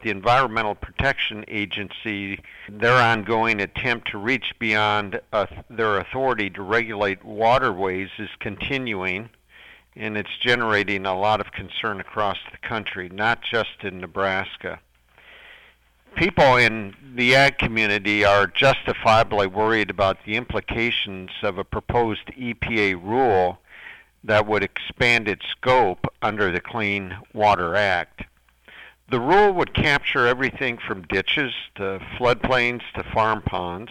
the Environmental Protection Agency, their ongoing attempt to reach beyond their authority to regulate waterways is continuing, and it's generating a lot of concern across the country, not just in Nebraska. People in the ag community are justifiably worried about the implications of a proposed EPA rule that would expand its scope under the Clean Water Act. The rule would capture everything from ditches to floodplains to farm ponds,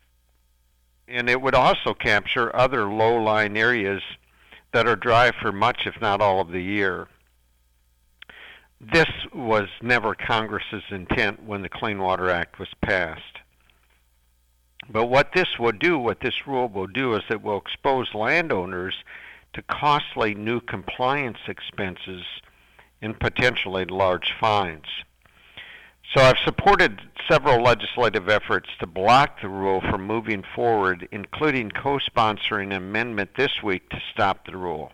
and it would also capture other low-lying areas that are dry for much, if not all, of the year. This was never Congress's intent when the Clean Water Act was passed. But what this rule will do is it will expose landowners to costly new compliance expenses and potentially large fines. So I've supported several legislative efforts to block the rule from moving forward, including co-sponsoring an amendment this week to stop the rule.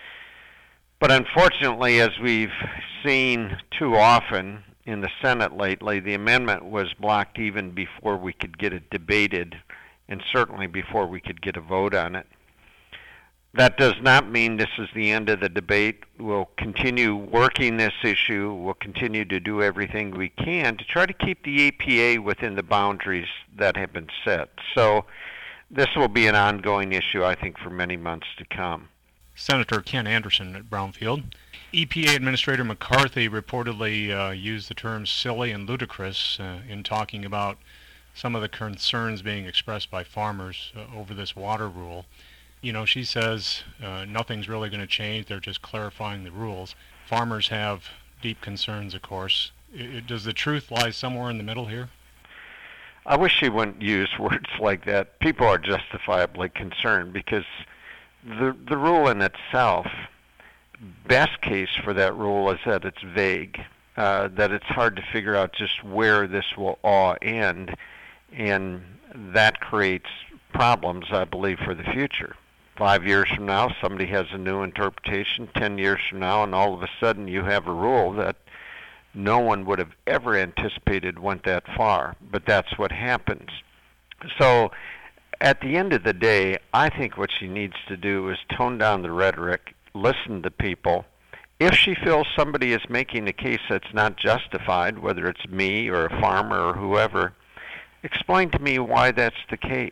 But unfortunately, as we've seen too often in the Senate lately, the amendment was blocked even before we could get it debated, and certainly before we could get a vote on it. That does not mean this is the end of the debate. We'll continue working this issue. We'll continue to do everything we can to try to keep the EPA within the boundaries that have been set. So this will be an ongoing issue, I think, for many months to come. Senator Ken Anderson at Brownfield. EPA Administrator McCarthy reportedly used the terms silly and ludicrous in talking about some of the concerns being expressed by farmers over this water rule. You know, she says nothing's really going to change. They're just clarifying the rules. Farmers have deep concerns, of course. Does the truth lie somewhere in the middle here? I wish she wouldn't use words like that. People are justifiably concerned because the rule in itself, best case for that rule is that it's vague, that it's hard to figure out just where this will all end, and that creates problems, I believe, for the future. 5 years from now, somebody has a new interpretation. 10 years from now, and all of a sudden you have a rule that no one would have ever anticipated went that far, but that's what happens. So at the end of the day, I think what she needs to do is tone down the rhetoric, listen to people. If she feels somebody is making a case that's not justified, whether it's me or a farmer or whoever, explain to me why that's the case.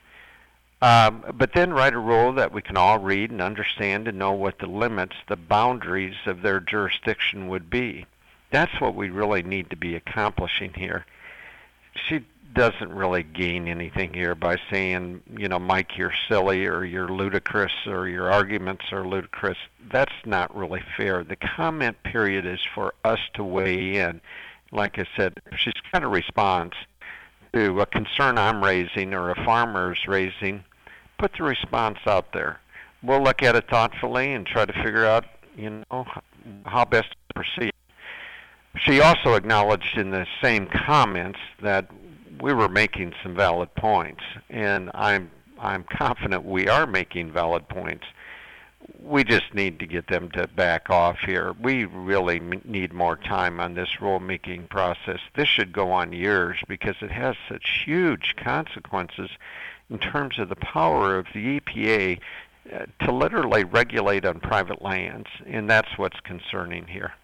But then write a rule that we can all read and understand and know what the limits, the boundaries of their jurisdiction would be. That's what we really need to be accomplishing here. She doesn't really gain anything here by saying, you know, Mike, you're silly or you're ludicrous or your arguments are ludicrous. That's not really fair. The comment period is for us to weigh in. Like I said, if she's got a response to a concern I'm raising or a farmer's raising, put the response out there. We'll look at it thoughtfully and try to figure out, you know, how best to proceed. She also acknowledged in the same comments that we were making some valid points, and I'm confident we are making valid points. We just need to get them to back off here. We really need more time on this rulemaking process. This should go on years because it has such huge consequences in terms of the power of the EPA to literally regulate on private lands, and that's what's concerning here.